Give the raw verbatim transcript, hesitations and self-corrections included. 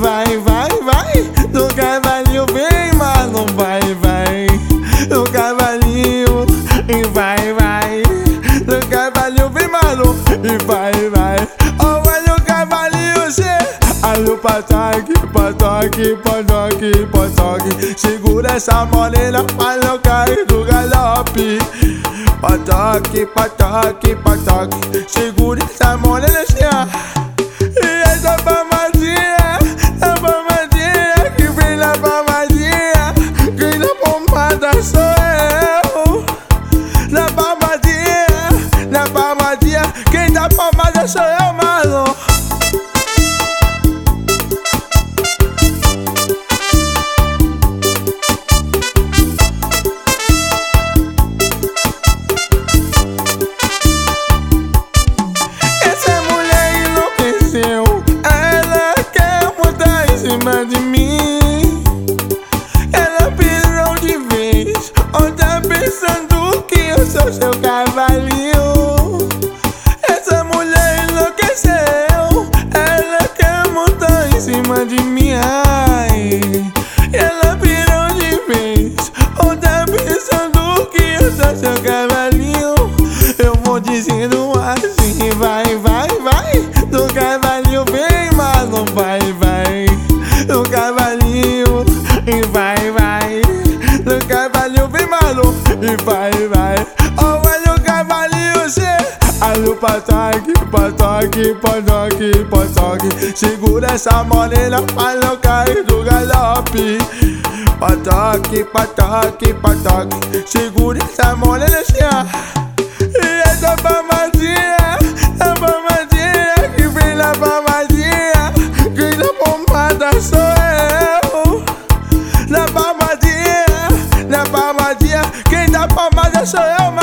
vai, vai, vai. No cavalinho vem, mano, vai, vai. No cavalinho, e vai, vai. No cavalinho vem, mano, e vai, vai. Olha o cavalinho, che. Olha o patoque, patoque, patoque, patoque. Segura essa morena pra não cair do galope. Patoque, patoque, patoque. Segura essa morena, che. E essa palmadinha, a palmadinha que vem na palmadinha. Quem na pomada sou eu. Na palmadinha, na palmadinha. Quem dá palmada sou eu, mano. Ela quer mudar em cima de mim. Ela pirou de vez. Ou tá pensando que eu sou seu cavalinho. Essa mulher enlouqueceu. Ela quer mudar em cima de mim. Ai. Ela pirou de vez. Ou tá pensando que eu sou seu cavalinho. Eu vou dizendo assim, vai, vai, vai. No cavalinho vem, mano, vai, vai. No cavalinho, e vai, vai. No cavalinho vem, mano, e vai, vai. Olha o cavalinho, che. Olha o patoque, patoque, patoque, patoque. Segura essa morena pra não cair do galope. Patoque, patoque, patoque. Segura essa morena, che. E essa palmadinha, a palmadinha que vem na palmadinha. Quem na pomada sou eu. Na palmadinha, na palmadinha. Quem dá palmada sou eu,